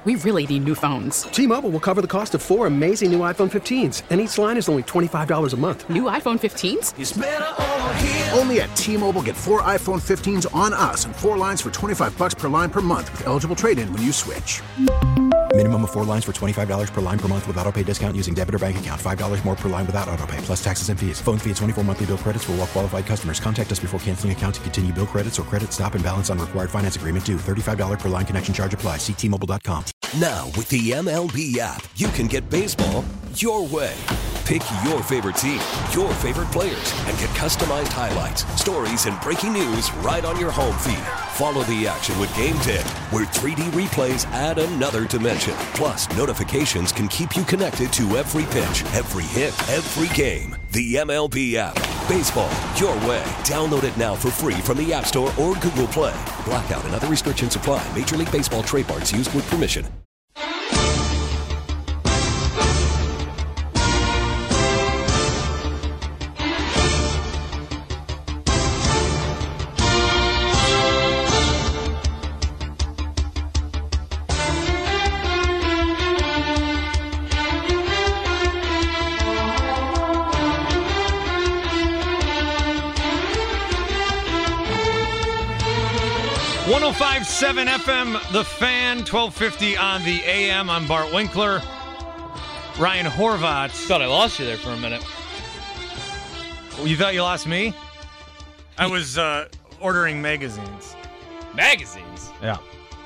We really need new phones. T-Mobile will cover the cost of 4 amazing new iPhone 15s, and each line is only $25 a month. New iPhone 15s? It's better over here. Only at T-Mobile, get 4 iPhone 15s on us and 4 lines for $25 per line per month with eligible trade-in when you switch. Minimum of 4 lines for $25 per line per month with autopay discount using debit or bank account. $5 more per line without autopay, plus taxes and fees. Phone fee at 24 monthly bill credits for well-qualified customers. Contact us before canceling account to continue bill credits or credit stop and balance on required finance agreement due. $35 per line connection charge applies. See T-Mobile.com. Now, with the MLB app, you can get baseball your way. Pick your favorite team, your favorite players, and get customized highlights, stories, and breaking news right on your home feed. Follow the action with Game Day, where 3D replays add another dimension. Plus, notifications can keep you connected to every pitch, every hit, every game. The MLB app. Baseball your way. Download it now for free from the App Store or Google Play. Blackout and other restrictions apply. Major League Baseball trademarks used with permission. .7 FM, The Fan, 1250 on the AM. I'm Bart Winkler. Ryan Horvat. Thought I lost you there for a minute. You thought you lost me? I was ordering magazines. Magazines? Yeah.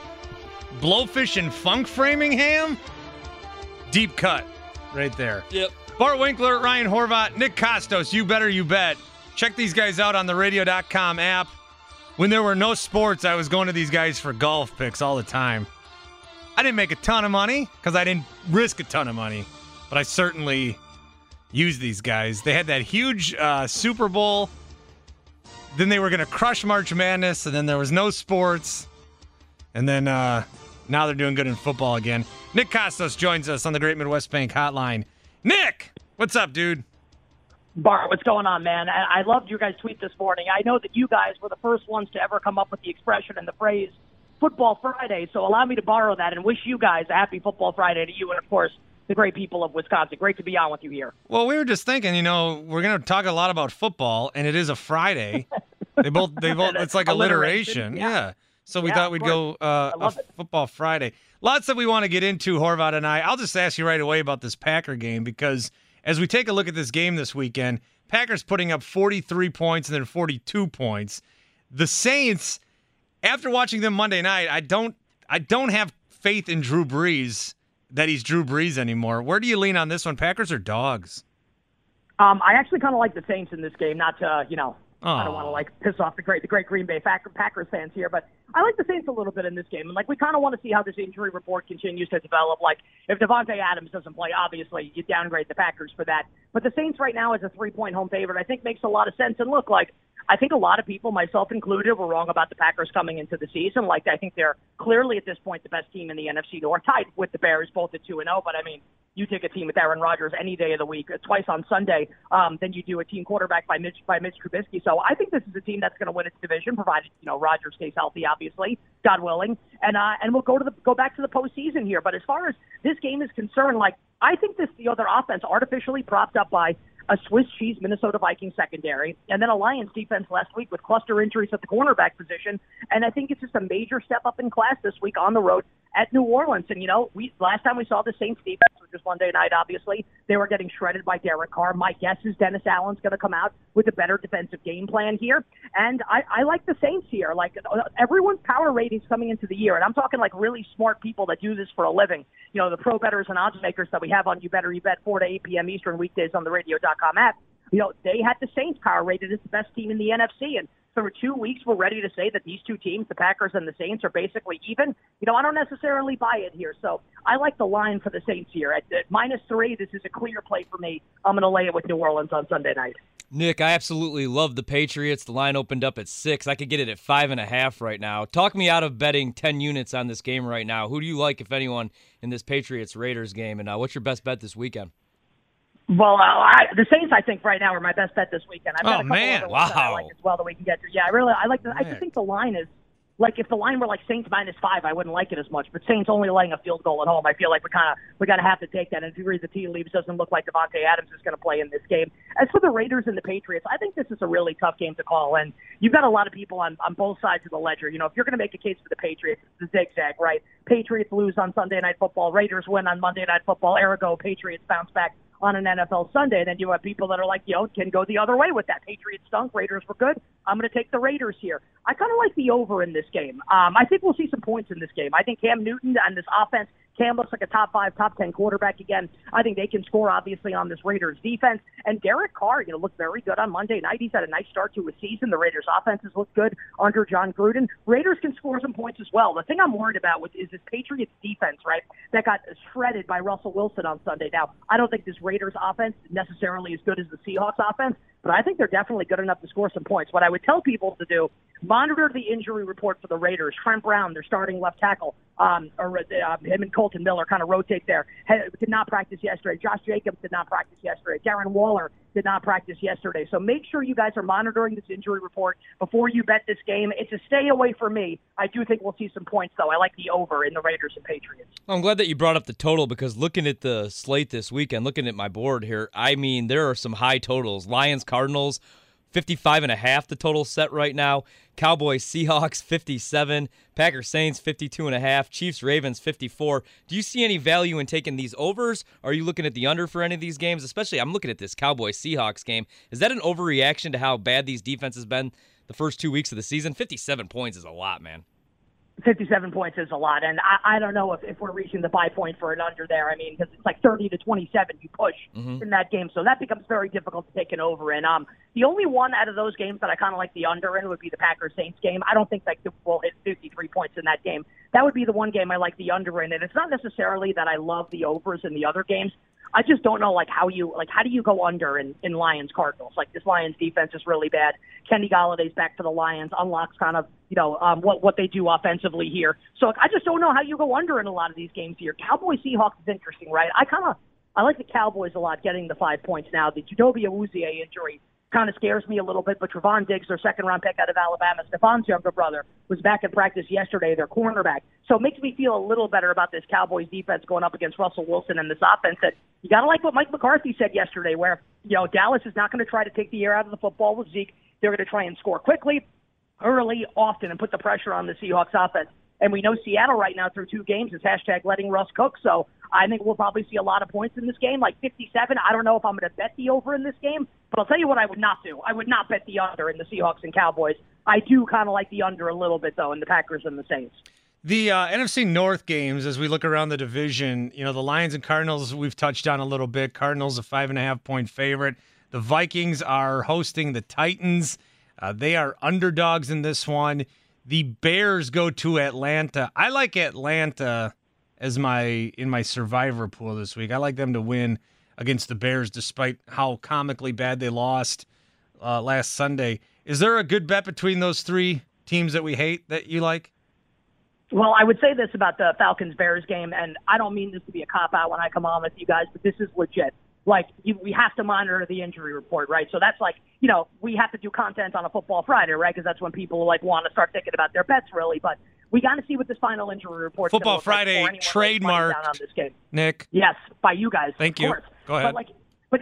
Blowfish and Funk Framingham? Deep cut right there. Yep. Bart Winkler, Ryan Horvat, Nick Kostos, You Better You Bet. Check these guys out on the radio.com app. When there were no sports, I was going to these guys for golf picks all the time. I didn't make a ton of money because I didn't risk a ton of money, but I certainly used these guys. They had that huge Super Bowl. Then they were going to crush March Madness, and then there was no sports. And then now they're doing good in football again. Nick Kostos joins us on the Great Midwest Bank Hotline. Nick, what's up, dude? Bart, what's going on, man? I loved your guys' tweet this morning. I know that you guys were the first ones to ever come up with the expression and the phrase Football Friday, so allow me to borrow that and wish you guys a happy Football Friday to you and, of course, the great people of Wisconsin. Great to be on with you here. Well, we were just thinking, we're going to talk a lot about football, and it is a Friday. They both. It's like alliteration. Yeah. So we thought we'd go Football Friday. Lots that we want to get into, Horvat and I. I'll just ask you right away about this Packer game because as we take a look at this game this weekend, Packers putting up 43 points and then 42 points. The Saints, after watching them Monday night, I don't have faith in Drew Brees that he's Drew Brees anymore. Where do you lean on this one, Packers or dogs? I actually kind of like the Saints in this game, not to, I don't want to piss off the great Green Bay Packers fans here, but I like the Saints a little bit in this game. And we kind of want to see how this injury report continues to develop. If Devontae Adams doesn't play, obviously you downgrade the Packers for that. But the Saints right now as a 3-point home favorite, I think makes a lot of sense. And look, I think a lot of people, myself included, were wrong about the Packers coming into the season. I think they're clearly at this point the best team in the NFC North, tied with the Bears, both at 2-0. But you take a team with Aaron Rodgers any day of the week, twice on Sunday, than you do a team quarterbacked by Mitch Trubisky. So I think this is a team that's going to win its division, provided Rodgers stays healthy, obviously, God willing, and we'll go back to the postseason here. But as far as this game is concerned, I think their offense artificially propped up by a Swiss cheese Minnesota Vikings secondary, and then a Lions defense last week with cluster injuries at the cornerback position. And I think it's just a major step up in class this week on the road at New Orleans. And, last time we saw the Saints defense, which was Monday night, obviously, they were getting shredded by Derek Carr. My guess is Dennis Allen's going to come out with a better defensive game plan here. And I like the Saints here. Everyone's power ratings coming into the year, and I'm talking really smart people that do this for a living. The pro bettors and odds makers that we have on You Better You Bet 4 to 8 p.m. Eastern weekdays on the radio.com app. They had the Saints power rated as the best team in the NFC. And for 2 weeks, we're ready to say that these two teams, the Packers and the Saints, are basically even. I don't necessarily buy it here. So I like the line for the Saints here. At -3, this is a clear play for me. I'm going to lay it with New Orleans on Sunday night. Nick, I absolutely love the Patriots. The line opened up at 6. I could get it at 5.5 right now. Talk me out of betting 10 units on this game right now. Who do you like, if anyone, in this Patriots-Raiders game? And what's your best bet this weekend? Well, the Saints, I think, right now are my best bet this weekend. I've got a couple other ones that I like as well that we can get to. Yeah, I like. I just think the line is Like, if the line were like Saints -5, I wouldn't like it as much. But Saints only laying a field goal at home, I feel like we gotta have to take that. And if you read the tea leaves, doesn't look like Devontae Adams is going to play in this game. As for the Raiders and the Patriots, I think this is a really tough game to call. And you've got a lot of people on both sides of the ledger. You know, if you're going to make a case for the Patriots, it's the zigzag, right? Patriots lose on Sunday Night Football, Raiders win on Monday Night Football, ergo Patriots bounce back on an NFL Sunday. Then you have people that are like, can go the other way with that. Patriots stunk, Raiders were good. I'm going to take the Raiders here. I kind of like the over in this game. I think we'll see some points in this game. I think Cam Newton and this offense, Cam looks like a top 5, top 10 quarterback again. I think they can score, obviously, on this Raiders defense. And Derek Carr, looked very good on Monday night. He's had a nice start to his season. The Raiders' offenses look good under John Gruden. Raiders can score some points as well. The thing I'm worried about is this Patriots defense, right, that got shredded by Russell Wilson on Sunday. Now, I don't think this Raiders offense is necessarily as good as the Seahawks offense, but I think they're definitely good enough to score some points. What I would tell people to do, monitor the injury report for the Raiders. Trent Brown, their starting left tackle, him and Colton Miller kind of rotate there. Did not practice yesterday. Josh Jacobs did not practice yesterday. Darren Waller did not practice yesterday. So make sure you guys are monitoring this injury report before you bet this game. It's a stay away for me. I do think we'll see some points, though. I like the over in the Raiders and Patriots. I'm glad that you brought up the total, because looking at the slate this weekend, looking at my board here, I mean, there are some high totals. Lions, Cardinals, 55.5 the total set right now. Cowboys, Seahawks, 57. Packers, Saints, 52.5. Chiefs, Ravens, 54. Do you see any value in taking these overs? Are you looking at the under for any of these games? Especially, I'm looking at this Cowboys-Seahawks game. Is that an overreaction to how bad these defenses been the first 2 weeks of the season? 57 points is a lot, man. 57 points is a lot, and I don't know if we're reaching the buy point for an under there. I mean, because it's like 30-27 you push in that game, so that becomes very difficult to take an over in. The only one out of those games that I kind of like the under in would be the Packers-Saints game. I don't think that we'll hit 53 points in that game. That would be the one game I like the under in, and it's not necessarily that I love the overs in the other games. I just don't know how do you go under in Lions Cardinals? Like, this Lions defense is really bad. Kenny Galladay's back for the Lions, unlocks kind of what they do offensively here. So I just don't know how you go under in a lot of these games here. Cowboys Seahawks is interesting, right? I like the Cowboys a lot getting the 5 points now. The Chidobe Awuzie injury kind of scares me a little bit, but Trevon Diggs, their second-round pick out of Alabama, Stefan's younger brother, was back in practice yesterday, their cornerback. So it makes me feel a little better about this Cowboys defense going up against Russell Wilson and this offense. That you got to like what Mike McCarthy said yesterday, where Dallas is not going to try to take the air out of the football with Zeke. They're going to try and score quickly, early, often, and put the pressure on the Seahawks offense. And we know Seattle right now through 2 games is #letting Russ cook. So I think we'll probably see a lot of points in this game, like 57. I don't know if I'm going to bet the over in this game, but I'll tell you what I would not do. I would not bet the under in the Seahawks and Cowboys. I do kind of like the under a little bit, though, in the Packers and the Saints. The NFC North games, as we look around the division, the Lions and Cardinals we've touched on a little bit. Cardinals a 5.5-point favorite. The Vikings are hosting the Titans. They are underdogs in this one. The Bears go to Atlanta. I like Atlanta as in my survivor pool this week. I like them to win against the Bears, despite how comically bad they lost last Sunday. Is there a good bet between those 3 teams that we hate that you like? Well, I would say this about the Falcons-Bears game, and I don't mean this to be a cop-out when I come on with you guys, but this is legit. We have to monitor the injury report, right? So that's we have to do content on a Football Friday, right? Because that's when people want to start thinking about their bets, really. But we got to see what this final injury report. Football Friday trademarked on this game. Nick. Yes, by you guys. Thank you. Go ahead. But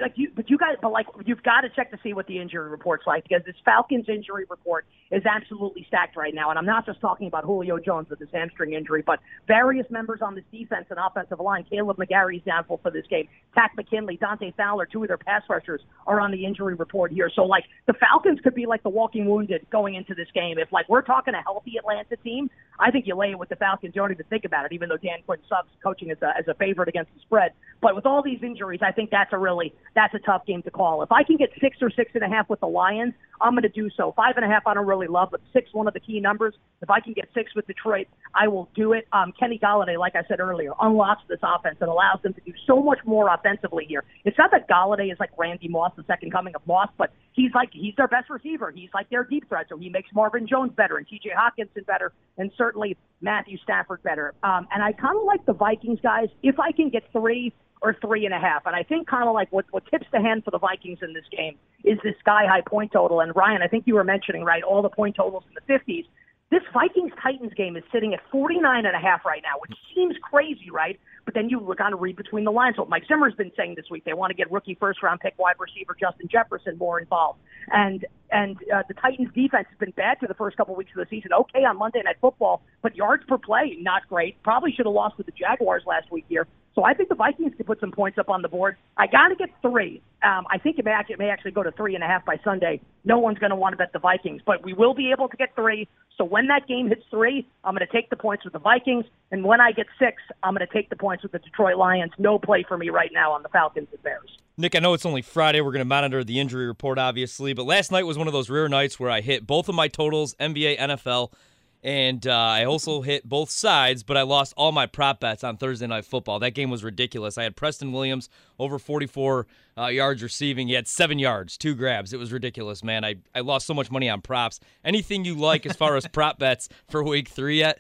you've got to check to see what the injury report's like, because this Falcons injury report is absolutely stacked right now. And I'm not just talking about Julio Jones with his hamstring injury, but various members on this defense and offensive line. Caleb McGarry's doubtful for this game. Tack McKinley, Dante Fowler, 2 of their pass rushers are on the injury report here. So the Falcons could be like the walking wounded going into this game. If we're talking a healthy Atlanta team, I think you lay it with the Falcons. You don't even think about it, even though Dan Quinn sucks coaching as a favorite against the spread. But with all these injuries, I think that's a tough game to call. If I can get 6 or 6.5 with the Lions, I'm going to do so. 5.5 I don't really love, but 6, one of the key numbers. If I can get 6 with Detroit, I will do it. Kenny Galladay, like I said earlier, unlocks this offense and allows them to do so much more offensively here. It's not that Galladay is like Randy Moss, the second coming of Moss, but he's their best receiver. He's like their deep threat, so he makes Marvin Jones better and T.J. Hockenson better and certainly Matthew Stafford better. And I kind of like the Vikings, guys, if I can get 3 or 3.5. And I think kind of like what tips the hand for the Vikings in this game is this sky-high point total. And Ryan, I think you were mentioning, right, all the point totals in the 50s. This Vikings-Titans game is sitting at 49.5 right now, which seems crazy, right? But then you kind of read between the lines what Mike Zimmer's been saying this week. They want to get rookie first-round pick wide receiver Justin Jefferson more involved. And the Titans' defense has been bad for the first couple weeks of the season. Okay on Monday Night Football, but yards per play, not great. Probably should have lost to the Jaguars last week here. So I think the Vikings can put some points up on the board. I got to get 3. I think it may actually go to 3.5 by Sunday. No one's going to want to bet the Vikings, but we will be able to get 3. So when that game hits 3, I'm going to take the points with the Vikings. And when I get 6, I'm going to take the points with the Detroit Lions. No play for me right now on the Falcons and Bears. Nick, I know it's only Friday. We're going to monitor the injury report, obviously. But last night was one of those rare nights where I hit both of my totals, NBA, NFL. And I also hit both sides, but I lost all my prop bets on Thursday Night Football. That game was ridiculous. I had Preston Williams over 44 yards receiving. He had 7 yards, 2 grabs. It was ridiculous, man. I lost so much money on props. Anything you like as far as prop bets for Week 3 yet?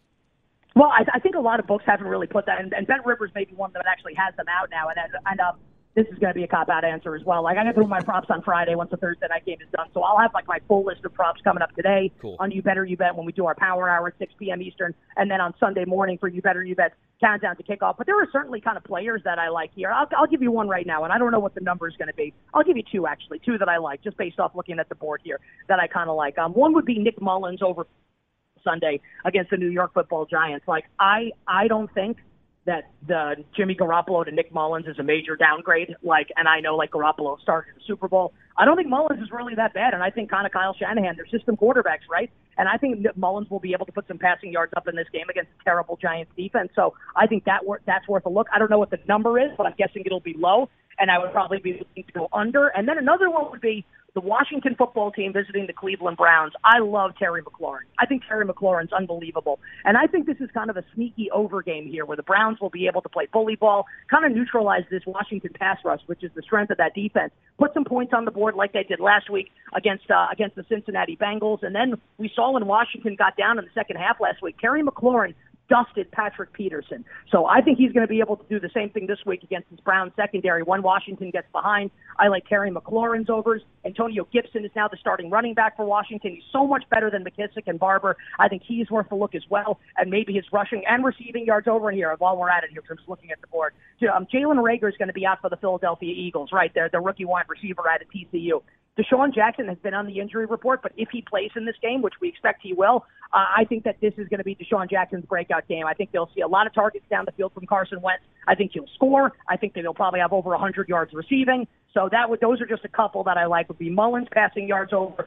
Well, I think a lot of books haven't really put that, and Ben Rivers may be one that actually has them out now, and this is going to be a cop-out answer as well. Like, I got to do my props on Friday once the Thursday night game is done. So I'll have, my full list of props coming up today on You Better You Bet when we do our Power Hour at 6 p.m. Eastern, and then on Sunday morning for You Better You Bet countdown to kickoff. But there are certainly kind of players that I like here. I'll give you one right now, and I don't know what the number is going to be. I'll give you 2, actually, 2 that I like, just based off looking at the board here that I kind of like. One would be Nick Mullins over Sunday against the New York Football Giants. I don't think that the Jimmy Garoppolo to Nick Mullins is a major downgrade. And I know Garoppolo started the Super Bowl. I don't think Mullins is really that bad, and I think kind of Kyle Shanahan, they're system quarterbacks, right? And I think Mullins will be able to put some passing yards up in this game against a terrible Giants defense. So I think that's worth a look. I don't know what the number is, but I'm guessing it'll be low, and I would probably be looking to go under. And then another one would be the Washington football team visiting the Cleveland Browns. I love Terry McLaurin. I think Terry McLaurin's unbelievable. And I think this is kind of a sneaky over game here where the Browns will be able to play bully ball, kind of neutralize this Washington pass rush, which is the strength of that defense, put some points on the board like they did last week against the Cincinnati Bengals. And then we saw when Washington got down in the second half last week, Terry McLaurin dusted Patrick Peterson. So I think he's going to be able to do the same thing this week against this Browns secondary when Washington gets behind. I like Terry McLaurin's overs. Antonio Gibson is now the starting running back for Washington. He's so much better than McKissick and Barber. I think he's worth a look as well. And maybe his rushing and receiving yards over here while we're at it here, because I'm just looking at the board. Jalen Reagor is going to be out for the Philadelphia Eagles, right? They're the rookie wide receiver out of TCU. Deshaun Jackson has been on the injury report, but if he plays in this game, which we expect he will, I think that this is going to be Deshaun Jackson's breakout game. I think they'll see a lot of targets down the field from Carson Wentz. I think he'll score. I think that he'll probably have over 100 yards receiving. So those are just a couple that I like. Would be Mullins passing yards over,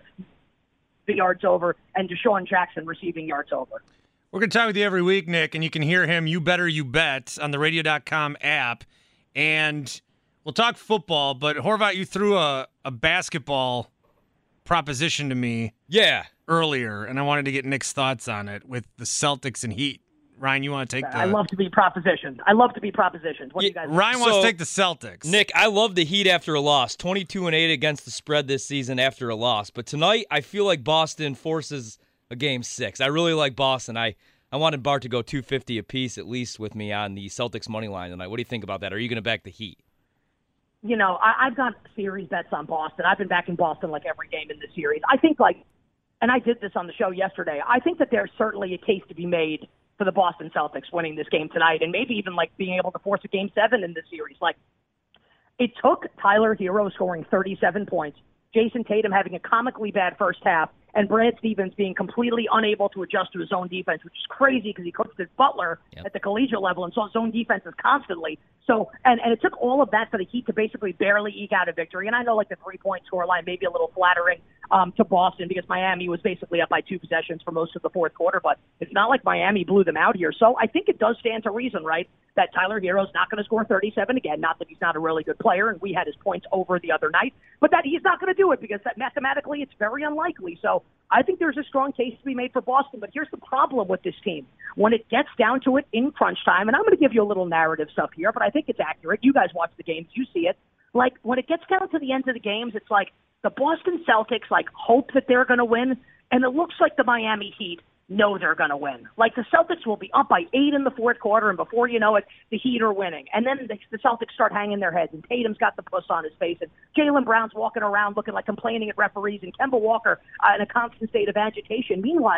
and Deshaun Jackson receiving yards over. We're going to talk with you every week, Nick, and you can hear him, You Better You Bet, on the radio.com app. And we'll talk football, but Horvat, you threw a basketball proposition to me earlier, and I wanted to get Nick's thoughts on it with the Celtics and Heat. Ryan, you want to take the... I love to be propositioned. What do you guys Ryan wants to take the Celtics. Nick, I love the Heat after a loss. 22-8 against the spread this season after a loss. But tonight, I feel like Boston forces a Game 6. I really like Boston. I wanted Bart to go $250 apiece at least with me on the Celtics money line tonight. What do you think about that? Are you going to back the Heat? I've got series bets on Boston. I've been backing Boston every game in this series. I think and I did this on the show yesterday, I think that there's certainly a case to be made for the Boston Celtics winning this game tonight, and maybe even being able to force a Game 7 in this series. It took Tyler Hero scoring 37 points, Jason Tatum having a comically bad first half, and Brad Stevens being completely unable to adjust to his own defense, which is crazy because he coached at Butler at the collegiate level and saw his own defenses constantly. So, and it took all of that for the Heat to basically barely eke out a victory. And I know the 3-point score line may be a little flattering to Boston because Miami was basically up by 2 possessions for most of the fourth quarter, but it's not like Miami blew them out here. So I think it does stand to reason, right, that Tyler Hero's not going to score 37 again. Not that he's not a really good player, and we had his points over the other night, but that he's not going to do it because mathematically it's very unlikely. So I think there's a strong case to be made for Boston, but here's the problem with this team. When it gets down to it in crunch time, and I'm going to give you a little narrative stuff here, but I think it's accurate. You guys watch the games. You see it. When it gets down to the end of the games, it's the Boston Celtics, hope that they're going to win, and it looks like the Miami Heat know they're going to win. The Celtics will be up by 8 in the fourth quarter, and before you know it, the Heat are winning. And then the Celtics start hanging their heads, and Tatum's got the puss on his face, and Jaylen Brown's walking around looking complaining at referees, and Kemba Walker in a constant state of agitation. Meanwhile,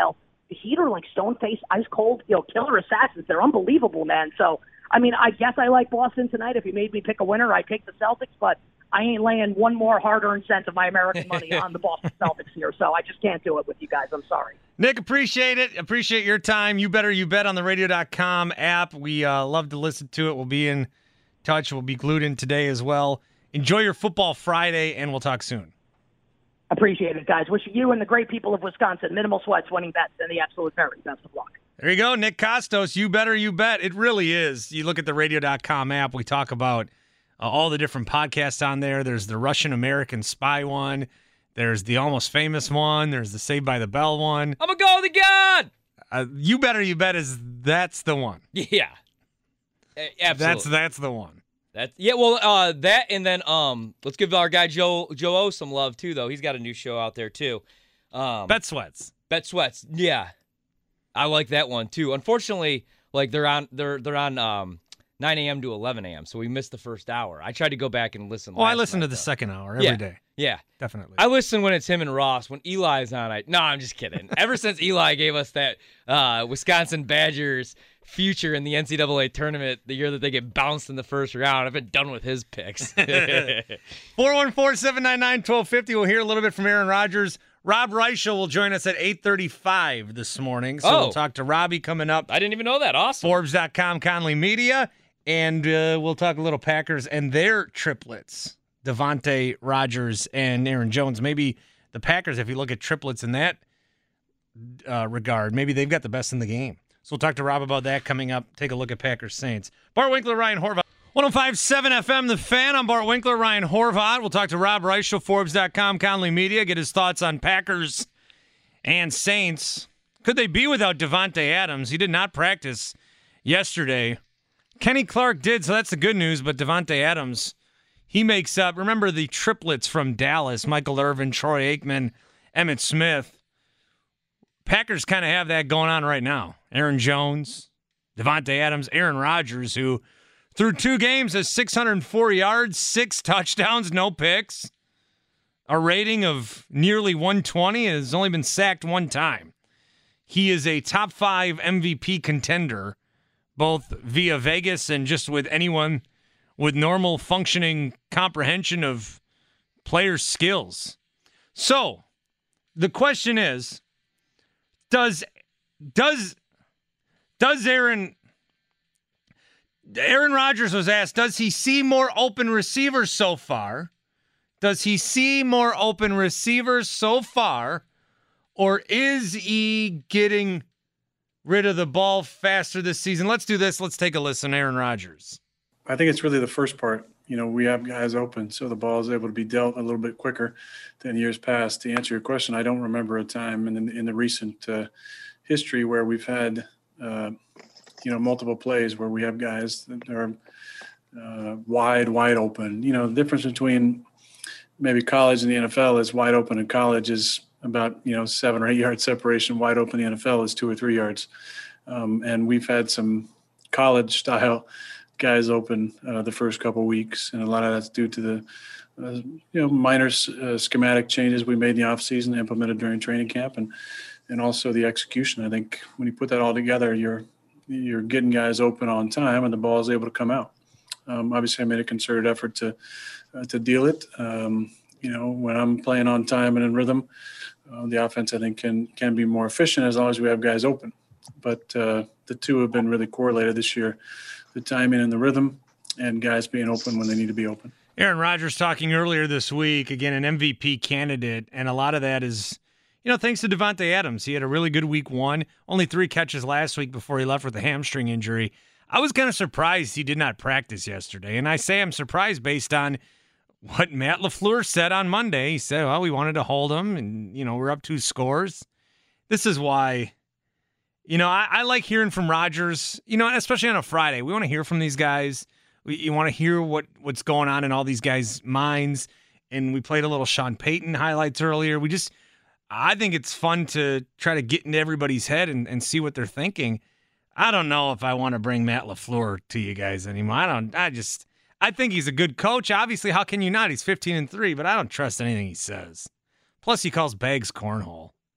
the Heat are like stone-faced, ice-cold, killer assassins. They're unbelievable, man. So, I mean, I guess I like Boston tonight. If you made me pick a winner, I'd take the Celtics, but I ain't laying one more hard-earned cent of my American money on the Boston Celtics here, so I just can't do it with you guys. I'm sorry. Nick, appreciate it. Appreciate your time. You Better You Bet on the radio.com app. We love to listen to it. We'll be in touch. We'll be glued in today as well. Enjoy your Football Friday, and we'll talk soon. Appreciate it, guys. Wishing you and the great people of Wisconsin minimal sweats, winning bets, and the absolute very best of luck. There you go, Nick Kostos. You Better You Bet. It really is. You look at the radio.com app. We talk about all the different podcasts on there. There's the Russian-American Spy one. There's the Almost Famous one. There's the Saved by the Bell one. I'm a go the God. You Better You Bet that's the one. Yeah. Absolutely. That's the one. That and then let's give our guy Joe O some love too, though. He's got a new show out there too. Bet Sweats. Yeah. I like that one too. Unfortunately, like they're on 9 a.m. to 11 a.m., so we missed the first hour. I tried to go back and listen. I listen to the second hour every day. Yeah. Definitely. I listen when it's him and Ross. When Eli's on, no, I'm just kidding. Ever since Eli gave us that Wisconsin Badgers future in the NCAA tournament, the year that they get bounced in the first round, I've been done with his picks. 414-799-1250. We'll hear a little bit from Aaron Rodgers. Rob Reichel will join us at 8:35 this morning. So we'll talk to Robbie coming up. I didn't even know that. Awesome. Forbes.com, Conley Media. And we'll talk a little Packers and their triplets, Devontae, Rodgers, and Aaron Jones. Maybe the Packers, if you look at triplets in that regard, maybe they've got the best in the game. So we'll talk to Rob about that coming up. Take a look at Packers Saints. Bart Winkler, Ryan Horvath. 105.7 FM, The Fan. I'm Bart Winkler, Ryan Horvath. We'll talk to Rob Reichel, Forbes.com, Conley Media, get his thoughts on Packers and Saints. Could they be without Devontae Adams? He did not practice yesterday. Kenny Clark did, so that's the good news, but Devontae Adams, he makes up. Remember the triplets from Dallas, Michael Irvin, Troy Aikman, Emmitt Smith. Packers kind of have that going on right now. Aaron Jones, Devontae Adams, Aaron Rodgers, who through 2 games has 604 yards, 6 touchdowns, no picks, a rating of nearly 120, has only been sacked 1 time. He is a top 5 MVP contender, both via Vegas and just with anyone with normal functioning comprehension of players' skills. So, the question is, does Aaron Rodgers was asked, does he see more open receivers so far? Or is he getting rid of the ball faster this season? Let's do this. Let's take a listen. Aaron Rodgers. I think it's really the first part. We have guys open, so the ball is able to be dealt a little bit quicker than years past. To answer your question, I don't remember a time in the recent history where we've had, multiple plays where we have guys that are wide open. The difference between maybe college and the NFL is wide open in college is about 7 or 8 yard separation. Wide open in the NFL is 2 or 3 yards, and we've had some college style guys open the first couple of weeks, and a lot of that's due to the minor schematic changes we made in the offseason, implemented during training camp, and also the execution. I think when you put that all together, you're getting guys open on time, and the ball is able to come out. Obviously, I made a concerted effort to deal it. When I'm playing on time and in rhythm, the offense I think can be more efficient as long as we have guys open. But the two have been really correlated this year. The timing and the rhythm, and guys being open when they need to be open. Aaron Rodgers talking earlier this week, again, an MVP candidate, and a lot of that is, thanks to Devontae Adams. He had a really good week 1, only 3 catches last week before he left with a hamstring injury. I was kind of surprised he did not practice yesterday, and I say I'm surprised based on what Matt LaFleur said on Monday. He said, we wanted to hold him, and, we're up 2 scores. This is why... I like hearing from Rodgers, especially on a Friday. We want to hear from these guys. You want to hear what's going on in all these guys' minds. And we played a little Sean Payton highlights earlier. I think it's fun to try to get into everybody's head and see what they're thinking. I don't know if I want to bring Matt LaFleur to you guys anymore. I think he's a good coach. Obviously, how can you not? He's 15-3, but I don't trust anything he says. Plus, he calls Bags cornhole.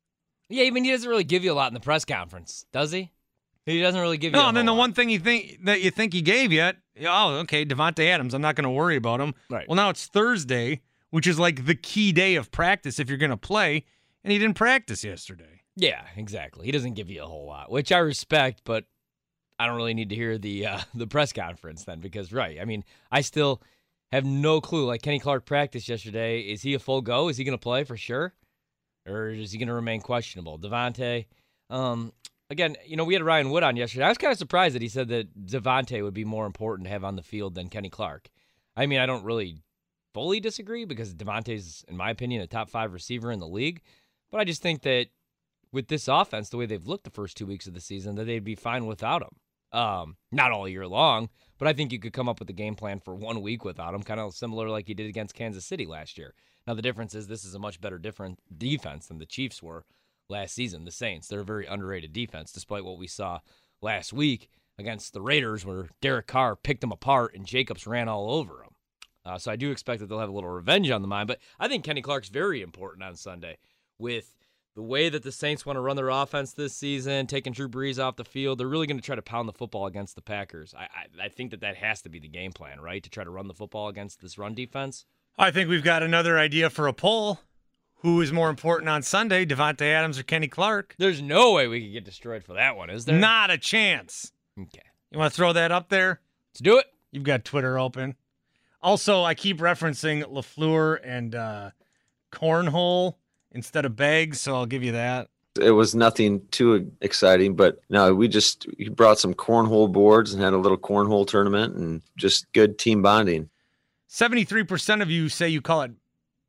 Yeah, I mean, he doesn't really give you a lot in the press conference, does he? He doesn't really give you. No, and then the one thing you think he gave you, okay, Davante Adams, I'm not going to worry about him. Right. Well, now it's Thursday, which is like the key day of practice if you're going to play, and he didn't practice yesterday. Yeah, exactly. He doesn't give you a whole lot, which I respect, but I don't really need to hear the press conference then because, right, I mean, I still have no clue. Like Kenny Clark practiced yesterday. Is he a full go? Is he going to play for sure? Or is he going to remain questionable? Davante, again, we had Ryan Wood on yesterday. I was kind of surprised that he said that Davante would be more important to have on the field than Kenny Clark. I mean, I don't really fully disagree because Davante's, in my opinion, a top 5 receiver in the league. But I just think that with this offense, the way they've looked the first 2 weeks of the season, that they'd be fine without him. Not all year long, but I think you could come up with a game plan for 1 week without him, kind of similar like you did against Kansas City last year. Now, the difference is this is a much better different defense than the Chiefs were last season, the Saints. They're a very underrated defense, despite what we saw last week against the Raiders where Derek Carr picked them apart and Jacobs ran all over them. So I do expect that they'll have a little revenge on the mind, but I think Kenny Clark's very important on Sunday with the way that the Saints want to run their offense this season, taking Drew Brees off the field. They're really going to try to pound the football against the Packers. I think that has to be the game plan, right, to try to run the football against this run defense. I think we've got another idea for a poll. Who is more important on Sunday, Davante Adams or Kenny Clark? There's no way we could get destroyed for that one, is there? Not a chance. Okay. You want to throw that up there? Let's do it. You've got Twitter open. Also, I keep referencing LaFleur and cornhole instead of bags, so I'll give you that. It was nothing too exciting, but no, we brought some cornhole boards and had a little cornhole tournament and just good team bonding. 73% of you say you call it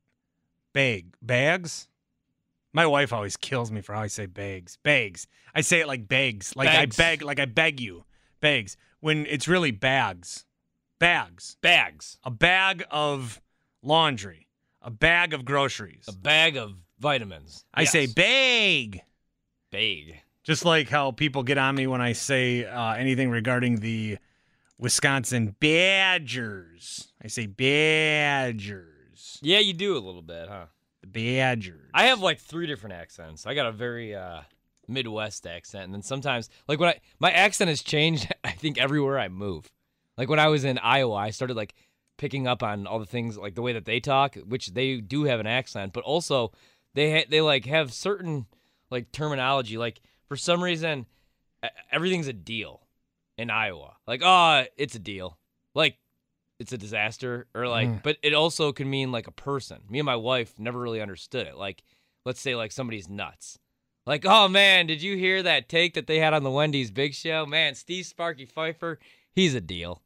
bags. My wife always kills me for how I say bags. I say it like bags. Like bags. I beg you. Bags. When it's really bags. Bags. A bag of laundry. A bag of groceries. A bag of vitamins. I say bag. Bag. Just like how people get on me when I say anything regarding the Wisconsin Badgers. I say Badgers. Yeah, you do a little bit, huh? The Badgers. I have like 3 different accents. I got a very Midwest accent, and then sometimes, like when my accent has changed, I think everywhere I move. Like when I was in Iowa, I started like picking up on all the things like the way that they talk, which they do have an accent, but also they like have certain like terminology. Like for some reason, everything's a deal in Iowa. Like, it's a deal. Like, it's a disaster. Or like, but it also can mean like a person. Me and my wife never really understood it. Like, let's say like somebody's nuts. Like, oh man, did you hear that take that they had on the Wendy's Big Show? Man, Steve Sparky Pfeiffer, he's a deal.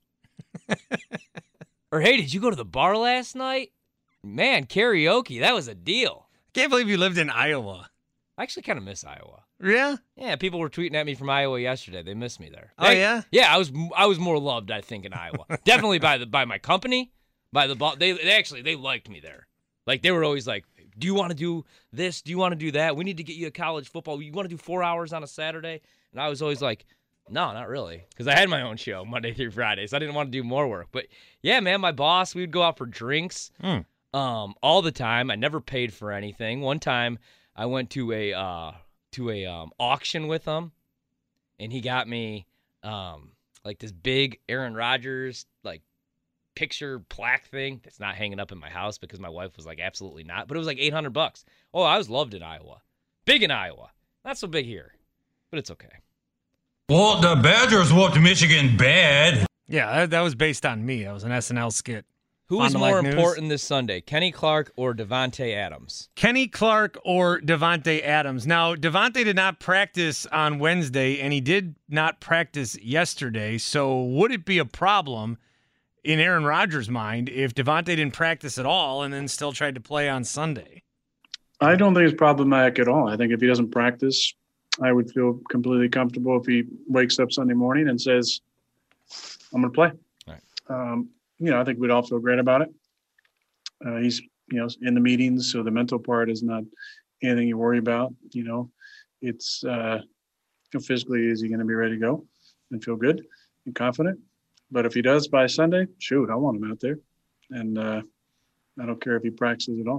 Or hey, did you go to the bar last night? Man, karaoke, that was a deal. Can't believe you lived in Iowa. I actually kind of miss Iowa. Yeah? Yeah, people were tweeting at me from Iowa yesterday. They miss me there. Oh, yeah? Yeah, I was more loved, I think, in Iowa. Definitely by my company, by the boss. They liked me there. Like they were always like, "Do you want to do this? Do you want to do that? We need to get you a college football. You want to do 4 hours on a Saturday?" And I was always like, "No, not really," because I had my own show Monday through Friday, so I didn't want to do more work. But yeah, man, my boss, we would go out for drinks all the time. I never paid for anything. One time, I went to a auction with him, and he got me like this big Aaron Rodgers like picture plaque thing that's not hanging up in my house because my wife was like absolutely not, but it was like $800. Oh, I was loved in Iowa. Big in Iowa. Not so big here, but it's okay. Well, the Badgers whooped Michigan bad. Yeah, that was based on me. That was an SNL skit. Who is more important this Sunday, Kenny Clark or Davante Adams? Kenny Clark or Davante Adams. Now, Davante did not practice on Wednesday, and he did not practice yesterday, so would it be a problem in Aaron Rodgers' mind if Davante didn't practice at all and then still tried to play on Sunday? I don't think it's problematic at all. I think if he doesn't practice, I would feel completely comfortable if he wakes up Sunday morning and says, I'm going to play. Right. I think we'd all feel great about it. He's, in the meetings, so the mental part is not anything you worry about. It's physically, is he going to be ready to go and feel good and confident? But if he does by Sunday, shoot, I want him out there. And I don't care if he practices at all.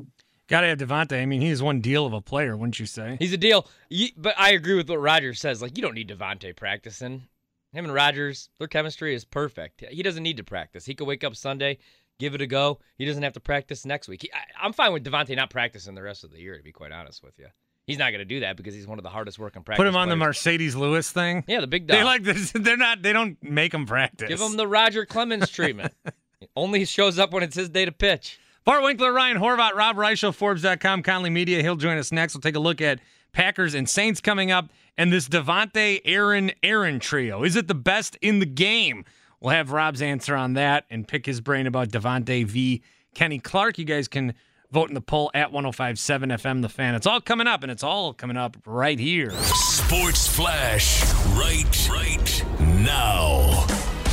Got to have Devontae. I mean, he's one deal of a player, wouldn't you say? He's a deal. But I agree with what Rodgers says. Like, you don't need Devontae practicing. Him and Rodgers, their chemistry is perfect. He doesn't need to practice. He could wake up Sunday, give it a go. He doesn't have to practice next week. I'm fine with Devontae not practicing the rest of the year, to be quite honest with you. He's not going to do that because he's one of the hardest working practice Put him on players. the Mercedes Lewis thing. Yeah, the big dog. They like this. They're not. They don't make him practice. Give him the Roger Clemens treatment. Only shows up when it's his day to pitch. Bart Winkler, Ryan Horvat, Rob Reichel, Forbes.com, Conley Media. He'll join us next. We'll take a look at Packers and Saints coming up and this Devontae, Aaron trio. Is it the best in the game? We'll have Rob's answer on that and pick his brain about Devontae v. Kenny Clark. You guys can vote in the poll at 105.7 FM The Fan. It's all coming up, and it's all coming up right here. Sports Flash, right now.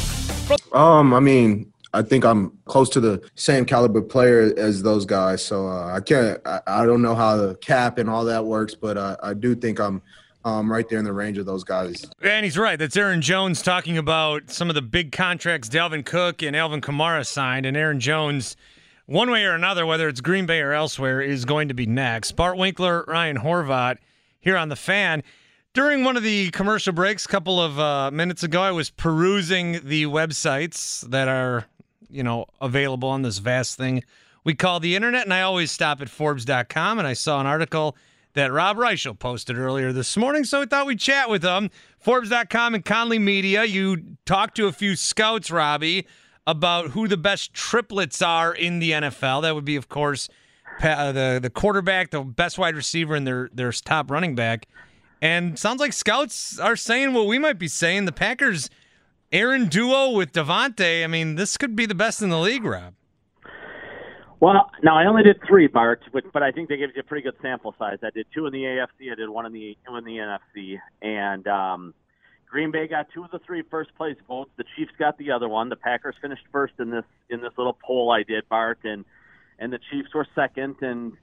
I think I'm close to the same caliber player as those guys, so I don't know how the cap and all that works, but I do think I'm right there in the range of those guys. And he's right. That's Aaron Jones talking about some of the big contracts Dalvin Cook and Alvin Kamara signed, and Aaron Jones, one way or another, whether it's Green Bay or elsewhere, is going to be next. Bart Winkler, Ryan Horvat here on The Fan. During one of the commercial breaks a couple of minutes ago, I was perusing the websites that are available on this vast thing we call the internet, and I always stop at Forbes.com, and I saw an article that Rob Reichel posted earlier this morning, so I thought we'd chat with him. Forbes.com and Conley Media. You talked to a few scouts, Robbie, about who the best triplets are in the NFL. That would be, of course, the quarterback, the best wide receiver, and their top running back. And sounds like scouts are saying what we might be saying. The Packers Aaron duo with Devontae, I mean, this could be the best in the league, Rob. Well, now I only did 3, Bart, but I think they gave you a pretty good sample size. I did 2 in the AFC, I did 1 in the NFC, and Green Bay got 2 of the 3 first place votes. The Chiefs got the other one. The Packers finished first in this little poll I did, Bart, and the Chiefs were second. And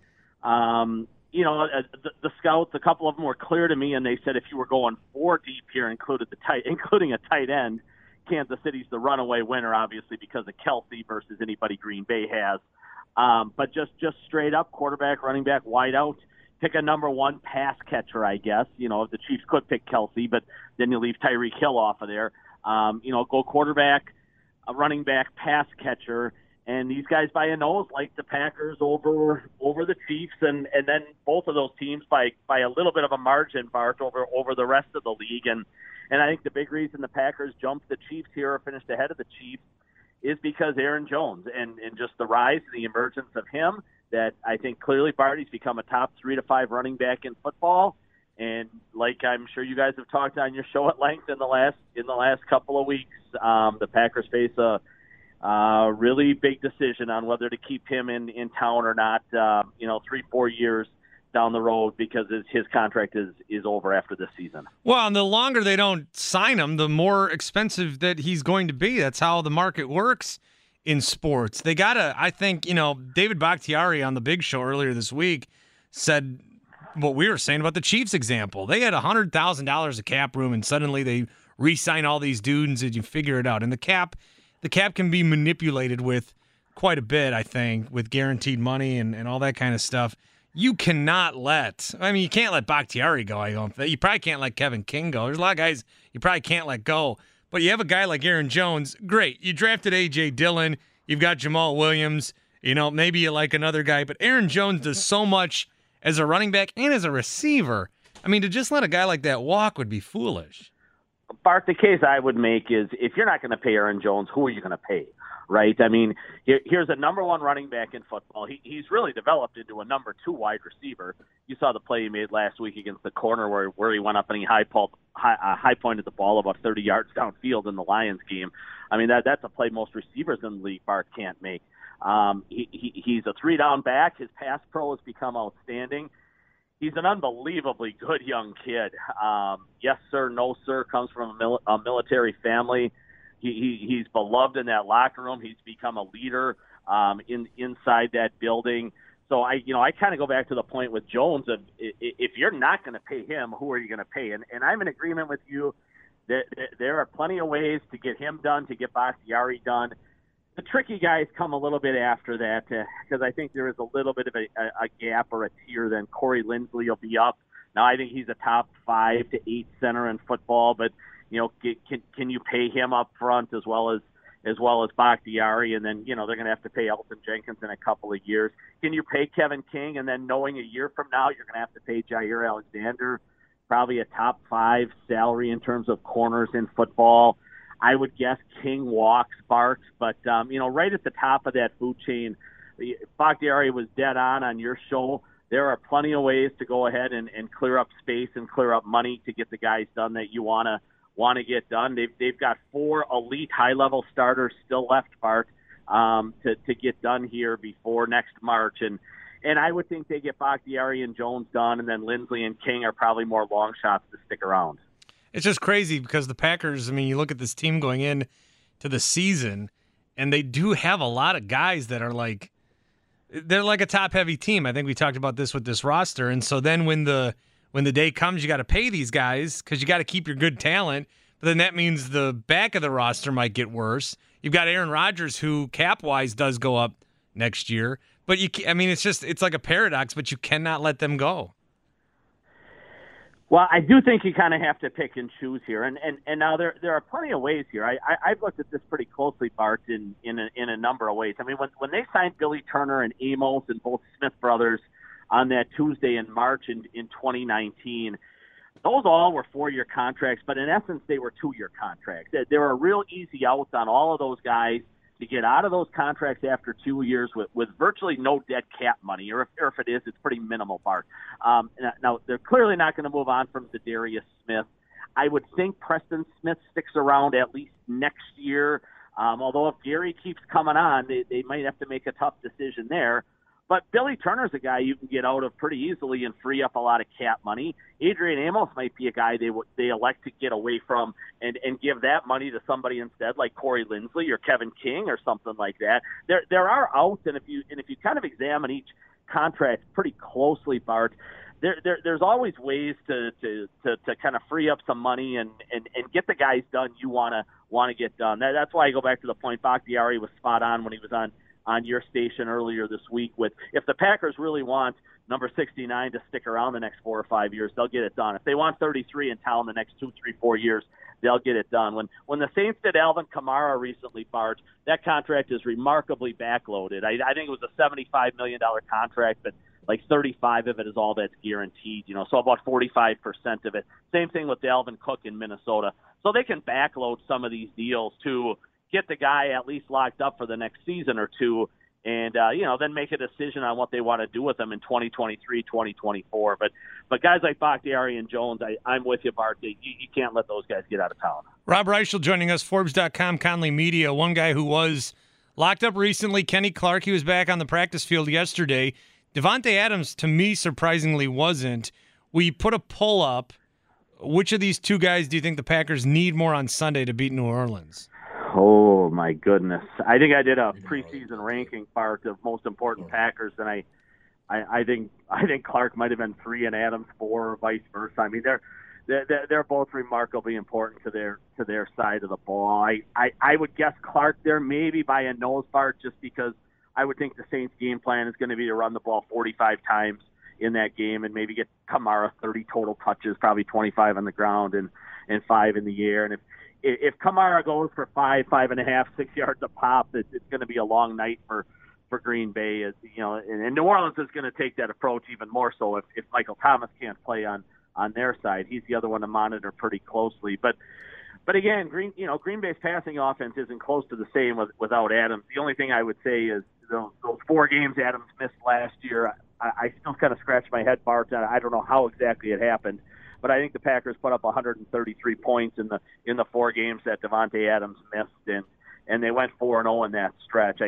the scouts, a couple of them were clear to me, and they said if you were going 4 deep here, including a tight end, Kansas City's the runaway winner, obviously, because of Kelsey versus anybody Green Bay has. But just straight up quarterback, running back, wide out, pick a number 1 pass catcher, I guess. The Chiefs could pick Kelsey, but then you leave Tyreek Hill off of there. Go quarterback, a running back, pass catcher. And these guys by a nose like the Packers over the Chiefs, and then both of those teams by a little bit of a margin, Bart, over the rest of the league. And I think the big reason the Packers jumped the Chiefs here or finished ahead of the Chiefs is because Aaron Jones and just the rise and the emergence of him, that I think clearly, Bart, he's become a top 3 to 5 running back in football. And like I'm sure you guys have talked on your show at length in the last couple of weeks, the Packers face a really big decision on whether to keep him in town or not, 3-4 years down the road, because his contract is over after this season. Well, and the longer they don't sign him, the more expensive that he's going to be. That's how the market works in sports. They gotta, I think, David Bakhtiari on the Big Show earlier this week said what we were saying about the Chiefs example. They had $100,000 of cap room, and suddenly they re-sign all these dudes, and you figure it out. And the cap can be manipulated with quite a bit, I think, with guaranteed money and all that kind of stuff. You cannot you can't let Bakhtiari go. You probably can't let Kevin King go. There's a lot of guys you probably can't let go. But you have a guy like Aaron Jones, great. You drafted A.J. Dillon. You've got Jamal Williams. Maybe you like another guy. But Aaron Jones does so much as a running back and as a receiver. I mean, to just let a guy like that walk would be foolish. Bart, the case I would make is if you're not going to pay Aaron Jones, who are you going to pay, right? I mean, here's a number 1 running back in football. He's really developed into a number 2 wide receiver. You saw the play he made last week against the corner where he went up and he high pointed the ball about 30 yards downfield in the Lions game. I mean, that's a play most receivers in the league, Bart, can't make. He's a 3-down back. His pass pro has become outstanding. He's an unbelievably good young kid. Yes, sir, no, sir, comes from a military family. He's beloved in that locker room. He's become a leader inside that building. So I kind of go back to the point with Jones of if you're not going to pay him, who are you going to pay? And I'm in agreement with you that there are plenty of ways to get him done, to get Bakhtiari done. The tricky guys come a little bit after that because I think there is a little bit of a gap or a tier. Then Corey Linsley will be up. Now I think he's a top 5 to 8 center in football, but can you pay him up front as well as Bakhtiari, and then they're going to have to pay Elton Jenkins in a couple of years. Can you pay Kevin King, and then knowing a year from now you're going to have to pay Jair Alexander, probably a top 5 salary in terms of corners in football. I would guess King walks, Bart, but right at the top of that food chain, Bakhtiari was dead on your show. There are plenty of ways to go ahead and clear up space and clear up money to get the guys done that you want to get done. They've got 4 elite high-level starters still left, Bart, to get done here before next March. And I would think they get Bakhtiari and Jones done, and then Linsley and King are probably more long shots to stick around. It's just crazy because the Packers, you look at this team going in to the season, and they do have a lot of guys that are they're like a top-heavy team. I think we talked about this with this roster. And so then when the day comes, you got to pay these guys because you got to keep your good talent. But then that means the back of the roster might get worse. You've got Aaron Rodgers, who cap-wise does go up next year. But it's like a paradox, but you cannot let them go. Well, I do think you kind of have to pick and choose here, and now there are plenty of ways here. I've looked at this pretty closely, Bart, in a number of ways. When they signed Billy Turner and Amos and both Smith brothers on that Tuesday in March in 2019, those all were 4-year contracts, but in essence they were 2-year contracts. There were real easy outs on all of those guys to get out of those contracts after 2 years with virtually no dead cap money, or if it is, it's pretty minimal, Bart. Now, they're clearly not going to move on from Zadarius Smith. I would think Preston Smith sticks around at least next year, although if Gary keeps coming on, they might have to make a tough decision there. But Billy Turner's a guy you can get out of pretty easily and free up a lot of cap money. Adrian Amos might be a guy they elect to get away from and give that money to somebody instead, like Corey Linsley or Kevin King or something like that. There are outs, and if you kind of examine each contract pretty closely, Bart, there's always ways to kind of free up some money and get the guys done you want to get done. That's why I go back to the point Bakhtiari was spot on when he was on your station earlier this week with, if the Packers really want number 69 to stick around the next 4 or 5 years, they'll get it done. If they want 33 in town the next 2, 3, 4 years, they'll get it done. When the Saints did Alvin Kamara recently, Bart, that contract is remarkably backloaded. I think it was a $75 million contract, but like 35 of it is all that's guaranteed, so about 45% of it. Same thing with Dalvin Cook in Minnesota. So they can backload some of these deals to get the guy at least locked up for the next season or two, and then make a decision on what they want to do with them in 2023, 2024. But guys like Bakhtiari and Jones, I'm with you, Bart. You can't let those guys get out of town. Rob Reichel joining us, Forbes.com, Conley Media. One guy who was locked up recently, Kenny Clark. He was back on the practice field yesterday. Davante Adams, to me, surprisingly wasn't. We put a poll up. Which of these two guys do you think the Packers need more on Sunday to beat New Orleans? Oh, my goodness. I think I did a preseason ranking part of most important Packers, and I think Clark might have been 3 and Adams 4, or vice versa. They're both remarkably important to their side of the ball. I would guess Clark there maybe by a nose, Bart, just because I would think the Saints' game plan is going to be to run the ball 45 times in that game and maybe get Kamara 30 total touches, probably 25 on the ground and 5 in the air. And if Kamara goes for 5.5, 6 yards a pop, it's going to be a long night for Green Bay. And New Orleans is going to take that approach even more so if Michael Thomas can't play on their side. He's the other one to monitor pretty closely. But again, Green Bay's passing offense isn't close to the same without Adams. The only thing I would say is those 4 games Adams missed last year, I still kind of scratch my head, Bart. I don't know how exactly it happened. But I think the Packers put up 133 points in the 4 games that Davante Adams missed, and they went 4-0 in that stretch.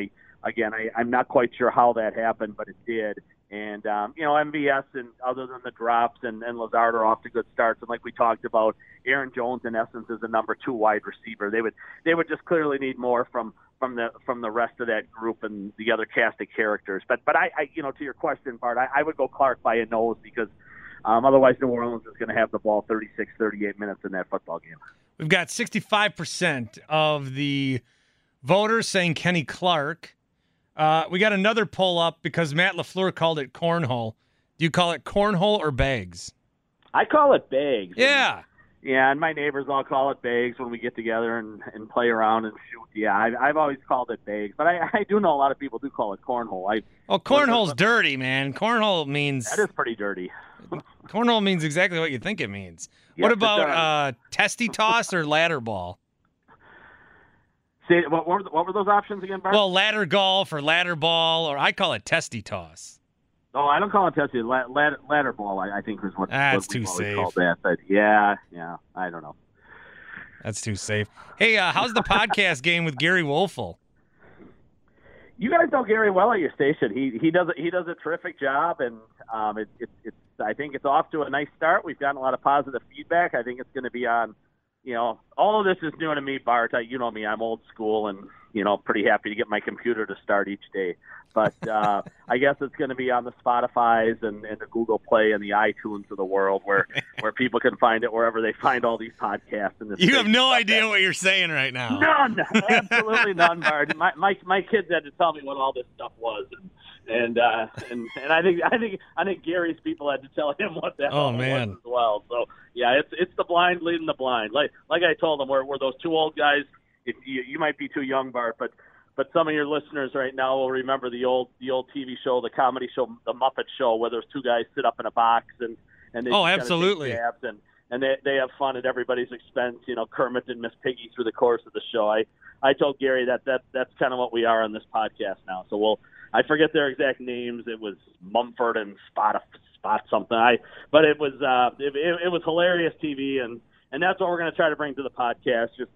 I'm not quite sure how that happened, but it did. And MVS, and other than the drops, and Lazard are off to good starts. And like we talked about, Aaron Jones in essence is a number 2 wide receiver. They would just clearly need more from the rest of that group and the other cast of characters. But I to your question, Bart, I would go Clark by a nose because. Otherwise, New Orleans is going to have the ball 36, 38 minutes in that football game. We've got 65% of the voters saying Kenny Clark. We got another poll up because Matt LaFleur called it cornhole. Do you call it cornhole or bags? I call it bags. Yeah. Yeah, and my neighbors all call it bags when we get together and play around and shoot. Yeah, I've always called it bags, but I do know a lot of people do call it cornhole. Cornhole's dirty, man. Cornhole means... That is pretty dirty. Cornhole means exactly what you think it means. Yes, what about testy toss or ladder ball? Say, what were those options again, Bart? Well, ladder golf or ladder ball, or I call it testy toss. Oh, I don't call it testy. Ladder ball, I think is what That's what we've too always safe. called that. But yeah, I don't know. That's too safe. Hey, how's the podcast game with Gary Wolfel? You guys know Gary well at your station. He does a terrific job, and it's I think it's off to a nice start. We've gotten a lot of positive feedback. I think it's going to be on. All of this is new to me, Bart. You know me. I'm old school, and pretty happy to get my computer to start each day. But I guess it's going to be on the Spotifys and the Google Play and the iTunes of the world, where people can find it wherever they find all these podcasts. You have no idea what you're saying right now. None, absolutely none, Bart. My kids had to tell me what all this stuff was, and I think Gary's people had to tell him what that was as well. So yeah, it's the blind leading the blind. Like I told them, we're those two old guys. If you might be too young, Bart, but some of your listeners right now will remember the old TV show, the comedy show, The Muppet Show, where those two guys sit up in a box and they absolutely kind of take jabs and they have fun at everybody's expense. Kermit and Miss Piggy through the course of the show. I told Gary that's kind of what we are on this podcast now. So I forget their exact names. It was Mumford and Spot something. But it was it was hilarious TV, and that's what we're going to try to bring to the podcast. Just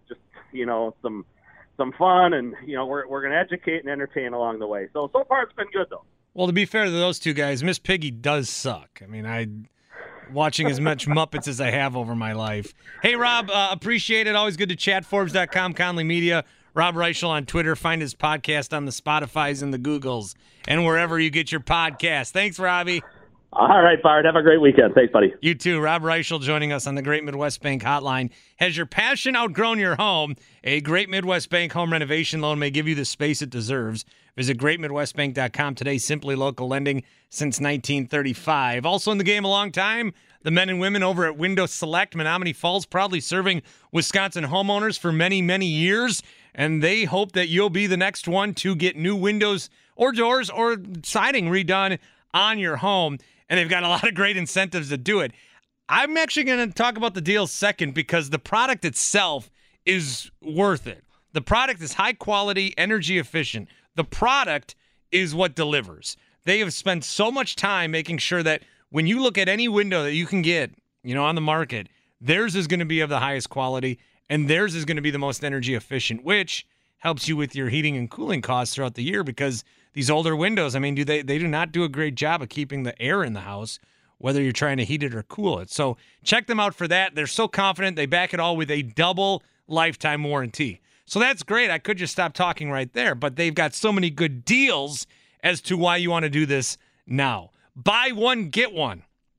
some fun, and we're going to educate and entertain along the way. So far it's been good though. Well, to be fair to those two guys, Miss Piggy does suck. I mean, watching as much Muppets as I have over my life. Hey, Rob, appreciate it. Always good to chat. Forbes.com, Conley Media. Rob Reichel on Twitter. Find his podcast on the Spotifys and the Googles and wherever you get your podcast. Thanks, Robbie. All right, Bart. Have a great weekend. Thanks, buddy. You too. Rob Reichel joining us on the Great Midwest Bank Hotline. Has your passion outgrown your home? A Great Midwest Bank home renovation loan may give you the space it deserves. Visit greatmidwestbank.com today. Simply local lending since 1935. Also in the game a long time, the men and women over at Window Select, Menominee Falls, proudly serving Wisconsin homeowners for many, many years. And they hope that you'll be the next one to get new windows or doors or siding redone on your home. And they've got a lot of great incentives to do it. I'm actually going to talk about the deal second because the product itself is worth it. The product is high quality, energy efficient. The product is what delivers. They have spent so much time making sure that when you look at any window that you can get, on the market, theirs is going to be of the highest quality and theirs is going to be the most energy efficient, which helps you with your heating and cooling costs throughout the year because these older windows, they do not do a great job of keeping the air in the house, whether you're trying to heat it or cool it. So check them out for that. They're so confident. They back it all with a double lifetime warranty. So that's great. I could just stop talking right there, but they've got so many good deals as to why you want to do this now. Buy one, get one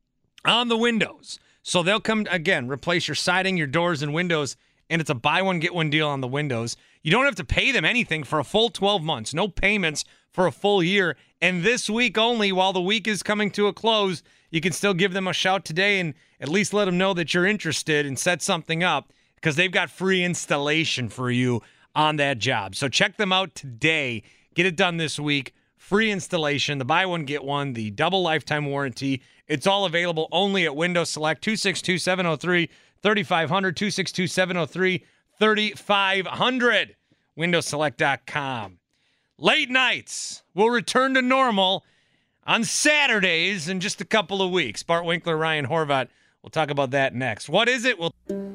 on the windows. So they'll come, again, replace your siding, your doors, and windows, and it's a buy one, get one deal on the windows. You don't have to pay them anything for a full 12 months. No payments for a full year. And this week only, while the week is coming to a close, you can still give them a shout today and at least let them know that you're interested and set something up because they've got free installation for you on that job. So check them out today. Get it done this week. Free installation, the buy one, get one, the double lifetime warranty. It's all available only at Window Select, 262-703-3500, 262-703-3500, windowselect.com. Late nights will return to normal on Saturdays in just a couple of weeks. Bart Winkler, Ryan Horvat. We'll talk about that next. What is it?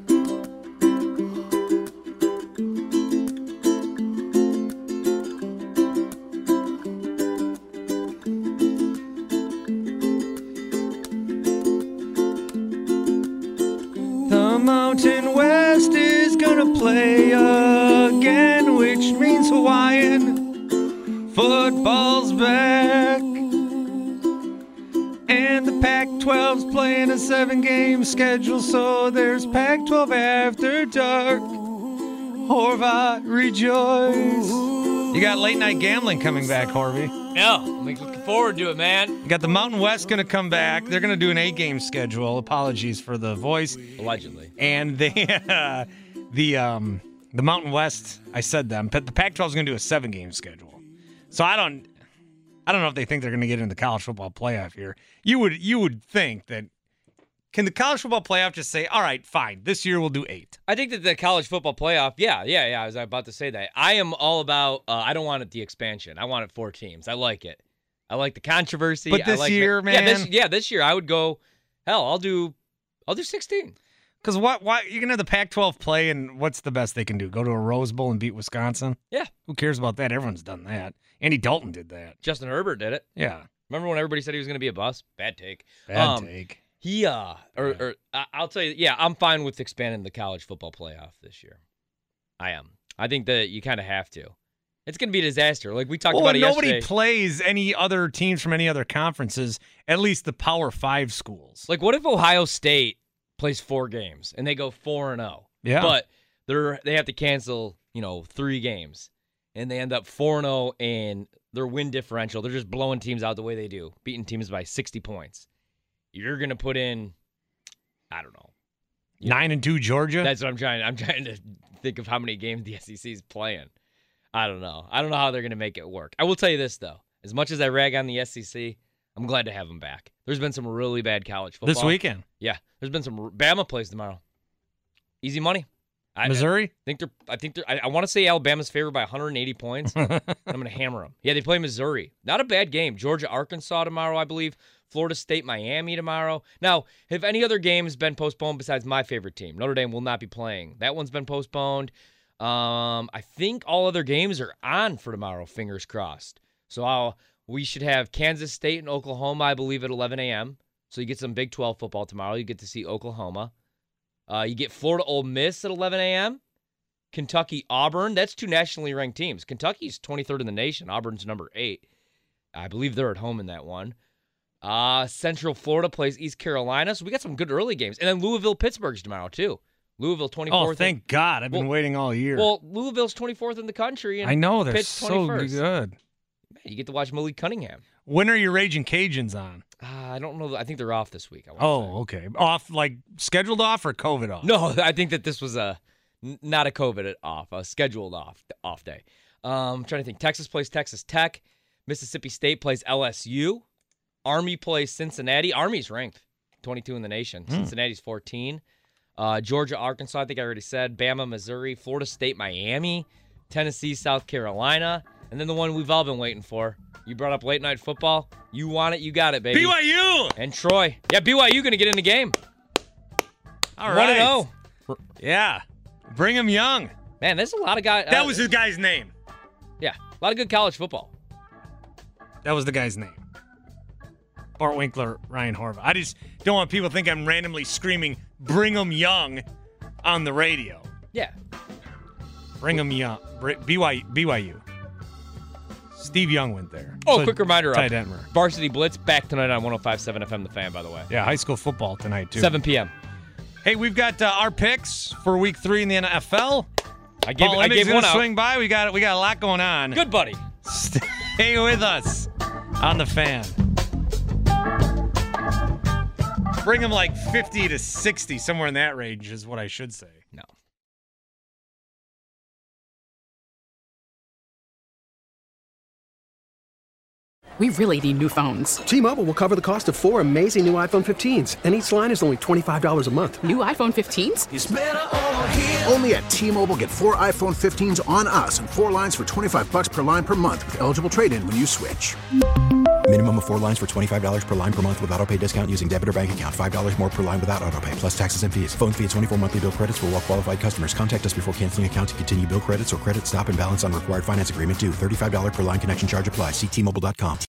The Mountain West is gonna play again, which means Hawaiian football's back. And the Pac-12's playing a 7-game schedule, so there's Pac-12 after dark. Horvat, rejoice. You got late night gambling coming back, Horvey. Yeah, I'm looking forward to it, man. You got the Mountain West going to come back. They're going to do an 8-game schedule. Apologies for the voice. Allegedly. And they, the Mountain West, I said them. But the Pac-12 is going to do a 7-game schedule. So I don't know if they think they're going to get into the college football playoff here. You would think that. Can the college football playoff just say, all right, fine, this year we'll do 8? I think that the college football playoff, yeah, I was about to say that. I am all about, I don't want it the expansion. I want it 4 teams. I like it. I like the controversy. But this year, man. This year I would go, hell, I'll do 16. Because why you're going to have the Pac-12 play, and what's the best they can do? Go to a Rose Bowl and beat Wisconsin? Yeah. Who cares about that? Everyone's done that. Andy Dalton did that. Justin Herbert did it. Yeah. Remember when everybody said he was going to be a bust? Bad take. Bad take. I'll tell you, yeah, I'm fine with expanding the college football playoff this year. I am. I think that you kind of have to. It's going to be a disaster. Like we talked about it yesterday. Nobody plays any other teams from any other conferences, at least the Power 5 schools. Like what if Ohio State plays 4 games and they go 4-0? Yeah. But they have to cancel, 3 games. And they end up 4-0 in their win differential. They're just blowing teams out the way they do, beating teams by 60 points. You're going to put in, I don't know. 9-2 Georgia? That's what I'm trying to think of how many games the SEC's playing. I don't know. I don't know how they're going to make it work. I will tell you this, though. As much as I rag on the SEC, I'm glad to have them back. There's been some really bad college football. This weekend? Yeah. There's been some. Bama plays tomorrow. Easy money. Missouri? I want to say Alabama's favored by 180 points. I'm going to hammer them. Yeah, they play Missouri. Not a bad game. Georgia, Arkansas tomorrow, I believe. Florida State, Miami tomorrow. Now, have any other games been postponed besides my favorite team? Notre Dame will not be playing. That one's been postponed. I think all other games are on for tomorrow, fingers crossed. So we should have Kansas State and Oklahoma, I believe, at 11 a.m. So you get some Big 12 football tomorrow. You get to see Oklahoma. You get Florida Ole Miss at 11 a.m. Kentucky, Auburn. That's 2 nationally ranked teams. Kentucky's 23rd in the nation. Auburn's number 8. I believe they're at home in that one. Central Florida plays East Carolina. So we got some good early games. And then Louisville, Pittsburgh's tomorrow, too. Louisville, 24th. Oh, thank God. I've been waiting all year. Well, Louisville's 24th in the country. And I know. They're Pitt's so 21st. good. Man, you get to watch Malik Cunningham. When are your Raging Cajuns on? I don't know. I think they're off this week. Okay. Off, like scheduled off or COVID off? No, I think that this was not a COVID off, a scheduled off day. I'm trying to think. Texas plays Texas Tech. Mississippi State plays LSU. Army plays Cincinnati. Army's ranked 22 in the nation. Cincinnati's 14. Georgia, Arkansas, I think I already said. Bama, Missouri. Florida State, Miami. Tennessee, South Carolina. And then the one we've all been waiting for. You brought up late night football. You want it, you got it, baby. BYU! And Troy. Yeah, BYU going to get in the game. All right. 1-0. Yeah. Brigham Young. Man, there's a lot of guys. That was his guy's name. Yeah, a lot of good college football. That was the guy's name. Bart Winkler, Ryan Horvath. I just don't want people to think I'm randomly screaming Brigham Young on the radio. Yeah. Brigham Young. BYU. Steve Young went there. Oh, So, quick reminder. Ty Detmer. Varsity Blitz back tonight on 105.7 FM The Fan, by the way. Yeah, high school football tonight, too. 7 p.m. Hey, we've got our picks for week 3 in the NFL. I gave gonna one out. swing by. We got a lot going on. Good buddy. Stay with us on The Fan. Bring them like 50 to 60, somewhere in that range is what I should say. No. We really need new phones. T-Mobile will cover the cost of 4 amazing new iPhone 15s, and each line is only $25 a month. New iPhone 15s? It's better over here. Only at T-Mobile, get 4 iPhone 15s on us and 4 lines for $25 per line per month with eligible trade-in when you switch. Minimum of 4 lines for $25 per line per month with auto-pay discount using debit or bank account. $5 more per line without auto-pay, plus taxes and fees. Phone fee at 24 monthly bill credits for well-qualified customers. Contact us before canceling account to continue bill credits or credit stop and balance on required finance agreement due. $35 per line connection charge applies. See T-Mobile.com.